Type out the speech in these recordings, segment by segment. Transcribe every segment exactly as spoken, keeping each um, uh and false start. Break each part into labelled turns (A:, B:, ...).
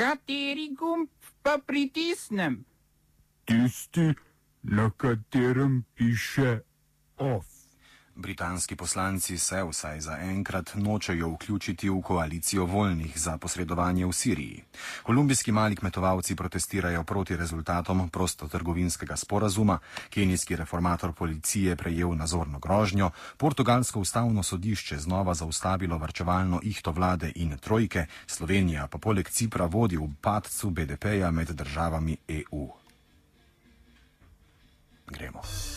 A: Kateri gumb pa pritisnem?
B: Tisti, na katerem piše off.
C: Britanski poslanci se vsaj za enkrat nočejo vključiti v koalicijo voljnih za posredovanje v Siriji. Kolumbijski mali kmetovalci protestirajo proti rezultatom prostotrgovinskega sporazuma, kenijski reformator policije prejel nazorno grožnjo, portugalsko ustavno sodišče znova zaustavilo varčevalno ihto vlade in trojke, Slovenija pa poleg Cipra vodi v padcu B D P-ja med državami E U. Gremo.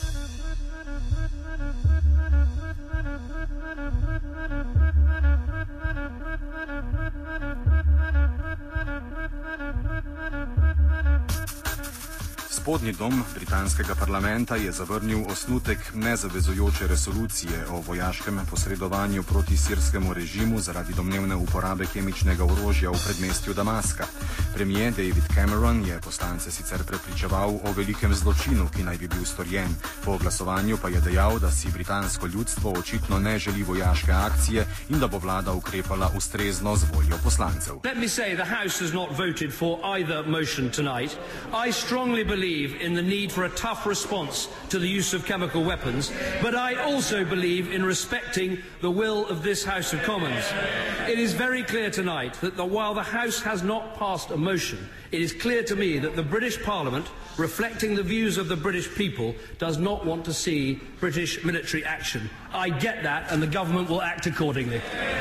C: Spodnji dom britanskega parlamenta je zavrnil osnutek nezavezujoče resolucije o vojaškem posredovanju proti sirskemu režimu zaradi domnevne uporabe kemičnega orožja v predmestju Damaska. Premijer David Cameron je poslance sicer prepričeval o velikem zločinu, ki naj bi bil storjen. Po glasovanju pa je dejal, da si britansko ljudstvo očitno ne želi vojaške akcije in da bo vlada ukrepala ustrezno z voljo poslancev.
D: Let me say the House has not voted for either motion tonight. I strongly believe in the need for a tough response to the use of chemical weapons, but I also believe in respecting the will of this House of Commons. It is very clear tonight that the, while the House has not passed a motion, it is clear to me that the British Parliament, reflecting the views of the British people, does not want to see British military action. I get that, and the government will act accordingly.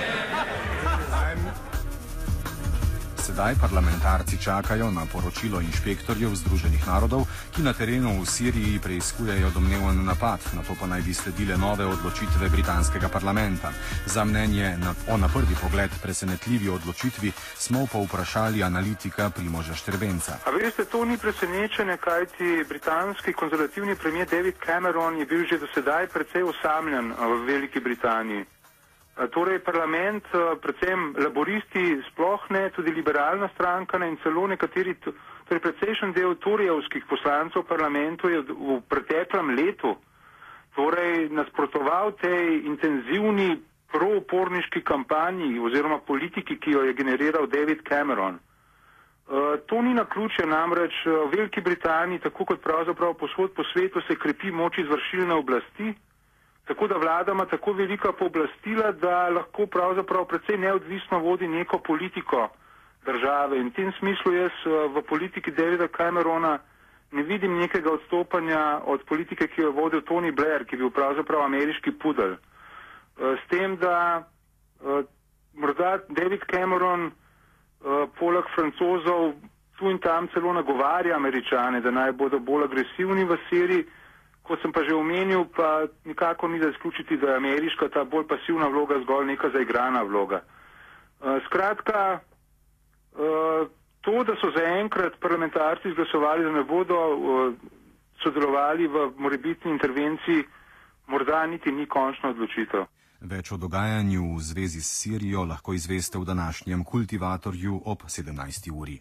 C: Sedaj parlamentarci čakajo na poročilo inšpektorjev Združenih narodov, ki na terenu v Siriji preiskujejo domneven napad, na to pa naj bi sledile nove odločitve britanskega parlamenta. Za mnenje na, o na prvi pogled presenetljivi odločitvi smo pa vprašali analitika Primoža Štrbenca.
E: A veste, to ni presenečenje, kajti britanski konzervativni premijer David Cameron je bil že do sedaj precej osamljen v Veliki Britaniji. Torej parlament, predvsem laboristi, sploh ne, tudi liberalna stranka in celo nekateri, torej precejšen del torijevskih poslancev v parlamentu je v preteklem letu torej nasprotoval tej intenzivni prooporniški kampanji oziroma politiki, ki jo je generiral David Cameron. To ni naključje, namreč v Veliki Britaniji, tako kot pravzaprav posod po svetu, se krepi moč izvršilne oblasti. Tako da vlada ima tako velika pooblastila, da lahko pravzaprav precej neodvisno vodi neko politiko države. In v tem smislu jaz v politiki Davida Camerona ne vidim nekega odstopanja od politike, ki jo je vodil Tony Blair, ki je bil pravzaprav ameriški pudel. S tem, da morda David Cameron poleg Francozov tu in tam celo nagovarja Američane, da naj bodo bolj agresivni v Siriji. Kot sem pa že omenil, pa nikako ni da izključiti, da je ameriška ta bolj pasivna vloga zgolj neka zaigrana vloga. Uh, skratka, uh, to, da so zaenkrat parlamentarci izglasovali, da ne bodo uh, sodelovali v morebitni intervenciji, morda niti ni končna odločitev.
C: Več o dogajanju v zvezi s Sirijo lahko izveste v današnjem Kultivatorju ob sedemnajsti uri.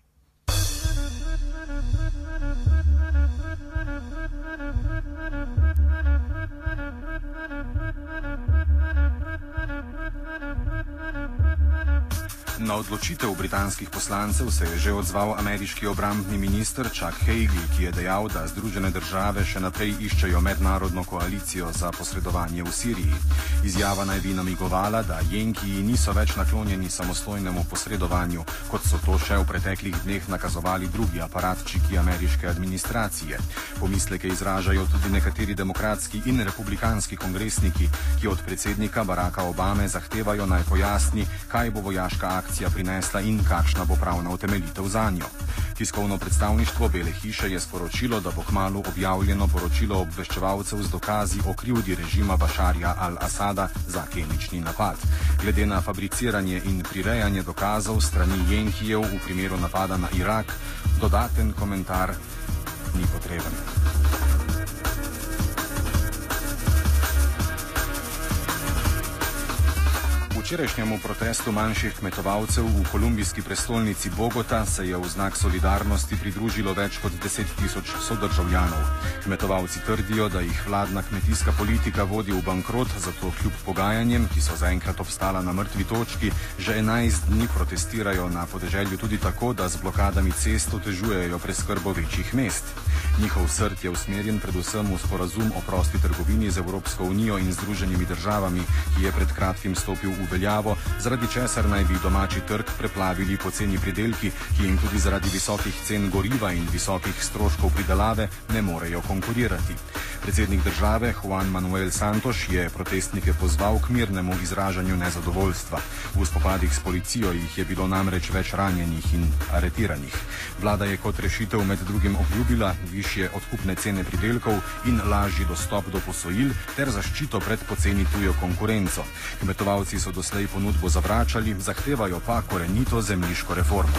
C: Na odločitev britanskih poslancev se je že odzval ameriški obrambni minister Chuck Hagel, ki je dejal, da Združene države še naprej iščejo mednarodno koalicijo za posredovanje v Siriji. Izjava naj bi namigovala, da Jenkiji niso več naklonjeni samostojnemu posredovanju, kot so to še v preteklih dneh nakazovali drugi aparatčiki ameriške administracije. Pomisleke izražajo tudi nekateri demokratski in republikanski kongresniki, ki od predsednika Baracka Obame zahtevajo naj pojasni, kaj bo vojaška akcija prinesla in kakšna bo pravna utemeljitev zanjo. Tiskovno predstavništvo Bele hiše je sporočilo, da bo kmalu objavljeno poročilo obveščevalcev z dokazi o krivdi režima Bašarja al-Asada za kemični napad. Glede na fabriciranje in prirejanje dokazov strani Jenkijev v primeru napada na Irak, dodaten komentar ni potreben. V včerajšnjemu protestu manjših kmetovalcev v kolumbijski prestolnici Bogota se je v znak solidarnosti pridružilo več kot deset tisoč sodržavljanov. Kmetovalci trdijo, da jih vladna kmetijska politika vodi v bankrot, zato kljub pogajanjem, ki so zaenkrat obstala na mrtvi točki, že enajst dni protestirajo na podeželju tudi tako, da z blokadami cest otežujejo preskrbo večjih mest. Njihov srd je usmerjen predvsem v sporazum o prosti trgovini z Evropsko unijo in Združenimi državami, ki je pred kratkim stopil v veljavo, zaradi česar naj bi domači trg preplavili poceni pridelki, ki jim tudi zaradi visokih cen goriva in visokih stroškov pridelave ne morejo konkurirati. Predsednik države Juan Manuel Santos je protestnike pozval k mirnemu izražanju nezadovoljstva. V spopadih s policijo jih je bilo namreč več ranjenih in aretiranih. Vlada je kot rešitev med drugim obljubila višje odkupne cene pridelkov in lažji dostop do posojil ter zaščito pred poceni tujo konkurenco. Kmetovalci so doslej ponudbo zavračali, zahtevajo pa korenito zemljiško reformo.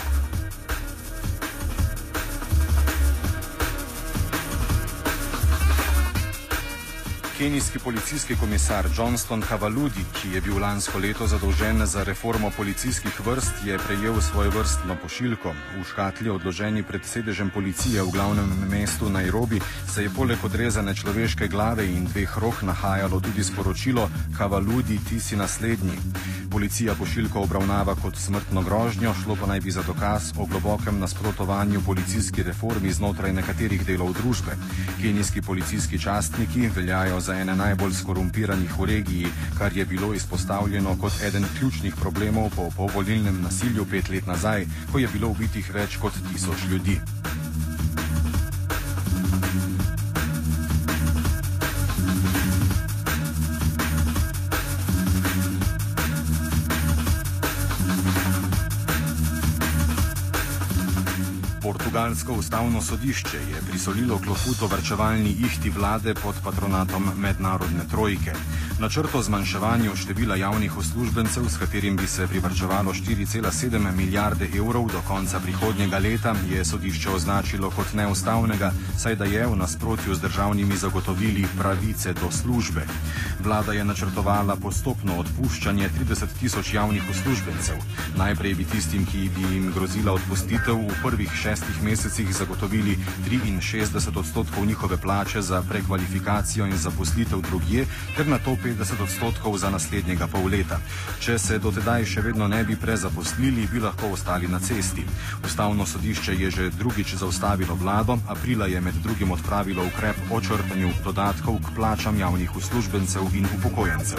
C: Kenijski policijski komisar Johnston Kavaludi, ki je bil lansko leto zadolžen za reformo policijskih vrst, je prejel svojevrstno pošiljko. V škatli, odloženi pred sedežem policije v glavnem mestu Nairobi, se je poleg odrezane človeške glave in dveh rok nahajalo tudi sporočilo: Kavaludi, ti si naslednji. Policija pošiljko obravnava kot smrtno grožnjo, šlo pa naj bi za dokaz o globokem nasprotovanju policijski reformi znotraj nekaterih delov družbe. Kenijski policijski častniki veljajo za ene najbolj skorumpiranih v regiji, kar je bilo izpostavljeno kot eden ključnih problemov po povolilnem nasilju pet let nazaj, ko je bilo ubitih več kot tisoč ljudi. Portugalsko ustavno sodišče je prisolilo klofuto varčevalni ihti vlade pod patronatom mednarodne trojke. Načrt o zmanjševanju števila javnih uslužbencev, s katerim bi se privarčevalo štiri cela sedem milijarde evrov do konca prihodnjega leta, je sodišče označilo kot neustavnega, saj da je v nasprotju z državnimi zagotovili pravice do službe. Vlada je načrtovala postopno odpuščanje trideset tisoč javnih uslužbencev. Najprej bi tistim, ki bi jim grozila odpustitev, v prvih šestih mesecih zagotovili triinšestdeset odstotkov njihove plače za prekvalifikacijo in zaposlitev drugje, ter nato petdeset odstotkov za naslednjega pol leta. Če se dotedaj še vedno ne bi prezaposlili, bi lahko ostali na cesti. Ustavno sodišče je že drugič zaustavilo vlado, aprila je med drugim odpravilo ukrep o črtanju dodatkov k plačam javnih uslužbencev in upokojencev.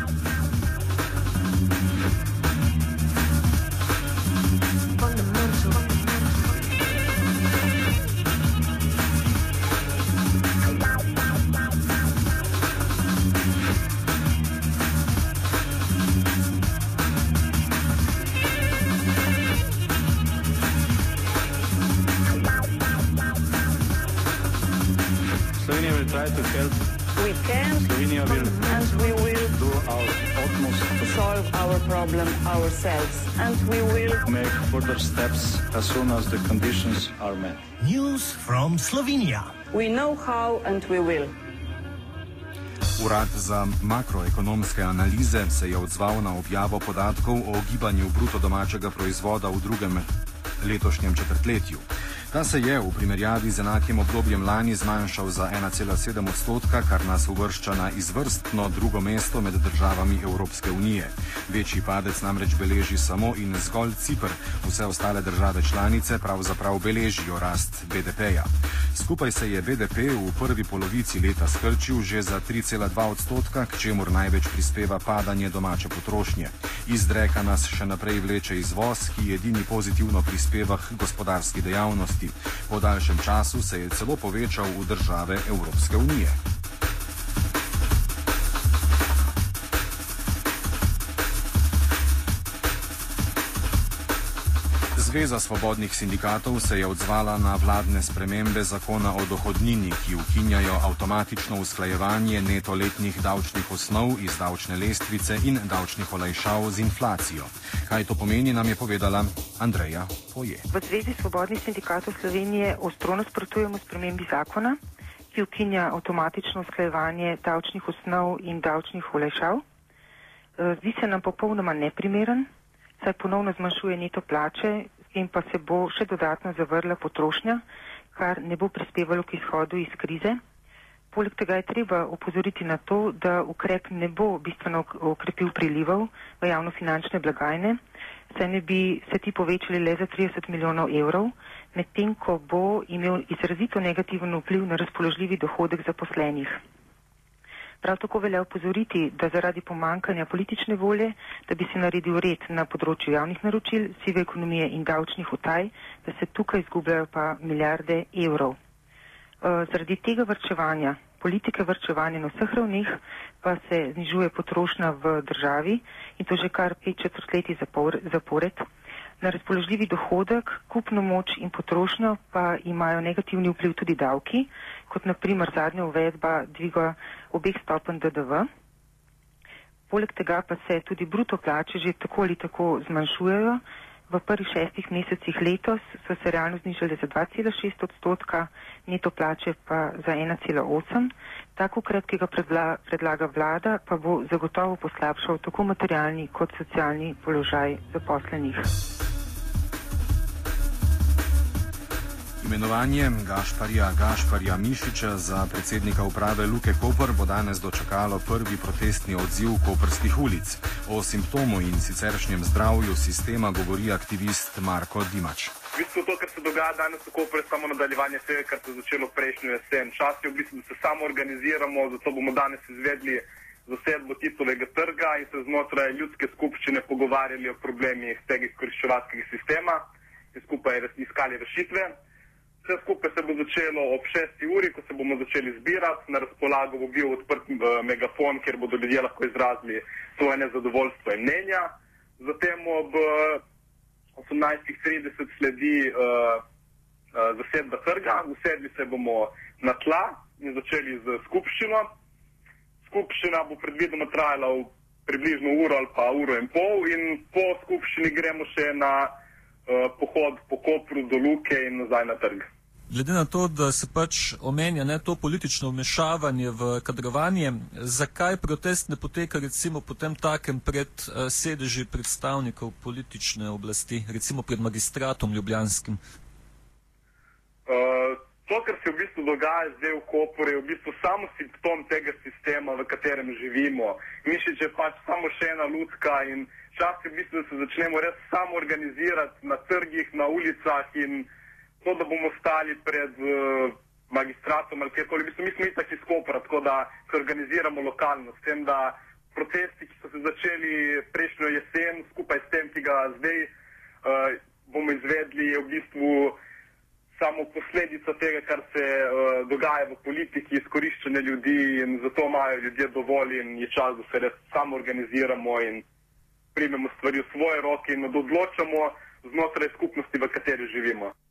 F: Slovenia will try to help.
G: We can.
F: Slovenia will
G: and we will
F: do our utmost
G: to solve our problem ourselves. And we will
F: to make further steps as soon as the conditions are met.
H: News from Slovenia.
G: We know how and we will.
C: Urad za makroekonomske analize se je odzval na objavo podatkov o gibanju bruto domačega proizvoda v drugem letošnjem četrtletju. Ta se je v primerjavi z enakim obdobjem lani zmanjšal za ena cela sedem odstotka, kar nas uvršča na izvrstno drugo mesto med državami Evropske unije. Večji padec namreč beleži samo in zgolj Ciper, vse ostale države članice pravzaprav beležijo rast B D P-ja. Skupaj se je B D P v prvi polovici leta skrčil že za tri cela dva odstotka, k čemur največ prispeva padanje domače potrošnje. Iz dreka nas še naprej vleče izvoz, ki edini pozitivno prispeva k gospodarski dejavnosti. Po daljšem času se je celo povečal v države Evropske unije. Zveza svobodnih sindikatov se je odzvala na vladne spremembe zakona o dohodnini, ki ukinjajo avtomatično usklajevanje neto letnih davčnih osnov iz davčne lestvice in davčnih olajšav z inflacijo. Kaj to pomeni, nam je povedala Andreja Poje.
I: V Zvezi svobodnih sindikatov Slovenije ostro nasprotujemo spremembi zakona, ki ukinja avtomatično usklajevanje davčnih osnov in davčnih olajšav. Zdi se nam popolnoma neprimeren, saj ponovno zmanjšuje neto plače, s tem pa se bo še dodatno zavrla potrošnja, kar ne bo prispevalo k izhodu iz krize. Poleg tega je treba opozoriti na to, da ukrep ne bo bistveno okrepil prilivov v javnofinančne blagajne, saj ne bi se ti povečali le za trideset milijonov evrov, medtem ko bo imel izrazito negativen vpliv na razpoložljivi dohodek zaposlenih. Prav tako velja opozoriti, da zaradi pomankanja politične volje, da bi se naredil red na področju javnih naročil, sive ekonomije in davčnih utaj, da se tukaj izgubljajo pa milijarde evrov. Zaradi tega varčevanja, politike varčevanja na vseh ravneh, pa se znižuje potrošnja v državi in to že kar pet četrtletij zapored. Na razpoložljivi dohodek, kupno moč in potrošnjo pa imajo negativni vpliv tudi davki, kot na primer zadnja uvedba dviga obeh stopenj D D V. Poleg tega pa se tudi bruto plače že tako ali tako zmanjšujejo. V prvih šestih mesecih letos so se realno znižali za dva cela šest odstotka, neto plače pa za ena cela osem. Tak ukrep, ki ga predla, predlaga vlada, pa bo zagotovo poslabšal tako materialni kot socialni položaj zaposlenih.
C: Imenovanje Gašparja Gašparja Mišiča za predsednika uprave Luke Koper bo danes dočakalo prvi protestni odziv koprskih ulic. O simptomu in siceršnjem zdravju sistema govori aktivist Marko Dimač.
J: V bistvu to, kar se dogaja danes v Kopru, je samo nadaljevanje vsega, kar se je začelo prejšnjo jesen. Čas je v bistvu, da se samo organiziramo, zato bomo danes izvedli zasedbo Titovega trga in se znotraj ljudske skupščine pogovarjali o problemih tega izkoriščevalskega sistema in skupaj iskali rešitve. Vse skupaj se bo začelo ob šesti uri, ko se bomo začeli zbirati. Na razpolago bo bil odprt uh, megafon, kjer bodo ljudje lahko izrazili svoje nezadovoljstvo in mnenja. Zatem ob osemnajstih trideset sledi uh, uh, zasedba trga. Usedli se bomo na tla in začeli z skupščino. Skupščina bo predvidoma trajala v približno uro ali pa uro in pol in po skupščini gremo še na pohod po Kopru do Luke in nazaj na trg.
K: Glede na to, da se pač omenja ne, to politično vmešavanje v kadrovanje, zakaj protest ne poteka recimo potem takem pred uh, sedeži predstavnikov politične oblasti, recimo pred magistratom ljubljanskim?
J: Uh, to, kar se v bistvu dogaja zdaj v Kopru, je v bistvu samo simptom tega sistema, v katerem živimo. Mišič je pač samo še ena lutka in čas je v bistvu, da se začnemo res samo organizirati na trgih, na ulicah in to, da bomo stali pred uh, magistratom ali kjerkoli. V bistvu mi smo itak iz Kopra, tako da se organiziramo lokalno. S tem, da protesti, ki so se začeli prejšnjo jesen, skupaj s tem, ki ga zdaj uh, bomo izvedli, je v bistvu samo posledica tega, kar se uh, dogaja v politiki, izkoriščanje ljudi in zato imajo ljudje dovolj in je čas, da se res samo organiziramo in primemo stvari v svoje roke in odločamo znotraj skupnosti, v kateri živimo.